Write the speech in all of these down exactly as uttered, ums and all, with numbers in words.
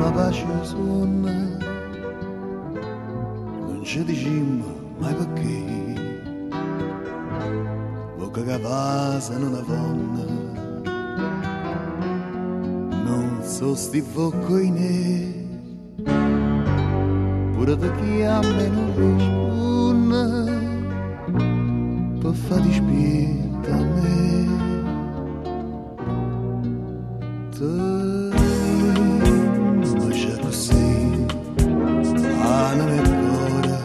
abaixo zona longe de gima mai baquei boca gavasa non avonna non so sti vocoine pure da chi a me non risponde per fa dispirta a me ma já così ah non è ancora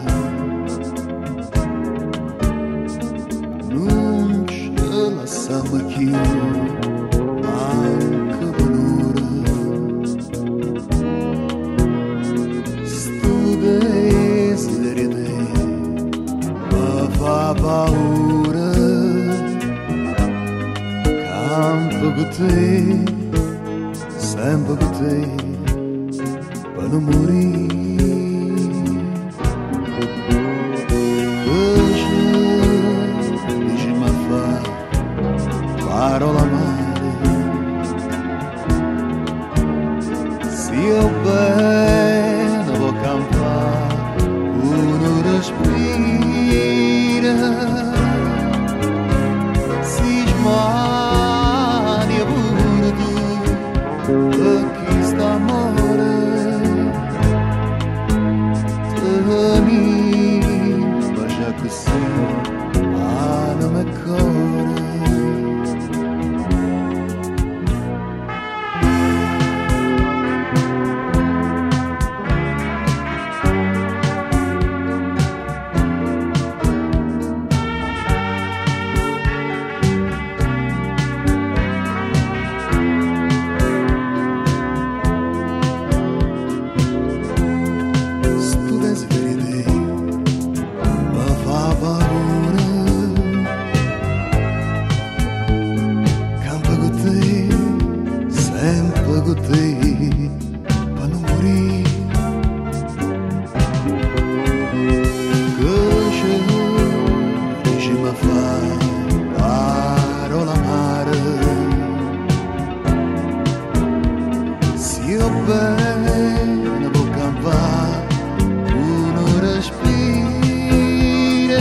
non ce la sama più manca bonura sto desiderio ma fa paura campo con te sempre con te per non morire cosa dici ma fa parola male se io bene vuoi campare uno respira si smania pure tu perché sta amore temi ma già così ah non mi corre per non morire cosa dici ma fa parola amare se io bene vuoi campare uno respira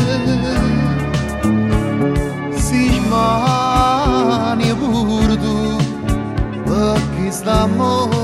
si smania pure tu perché sta amore